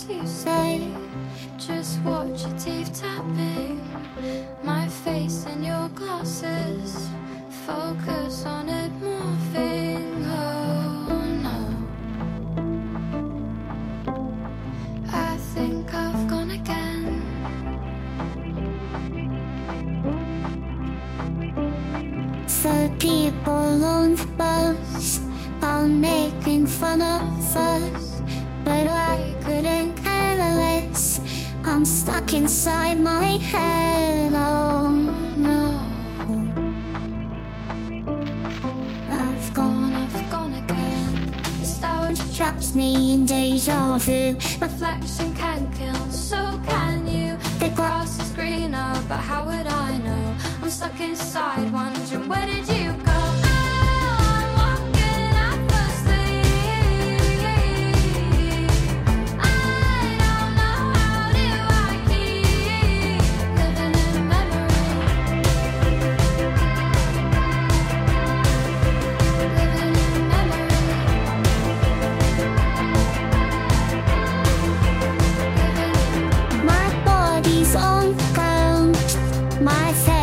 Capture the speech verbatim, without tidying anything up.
you say. Just watch your teeth tapping my face in your glasses. Focus on it moving. Oh no, I think I've gone again. The people on the bus are making fun of us, but I couldn't care less. I'm stuck inside my head. Oh no, I've gone, I've gone again. Nostalgia traps me in deja vu. reflection can kill, so can you. The grass is greener, but how would I know? I'm stuck inside, wondering where did you go? I'm walking at first sleep. I don't know, how do I keep living in memory? Living in memory. My body's on the ground, my face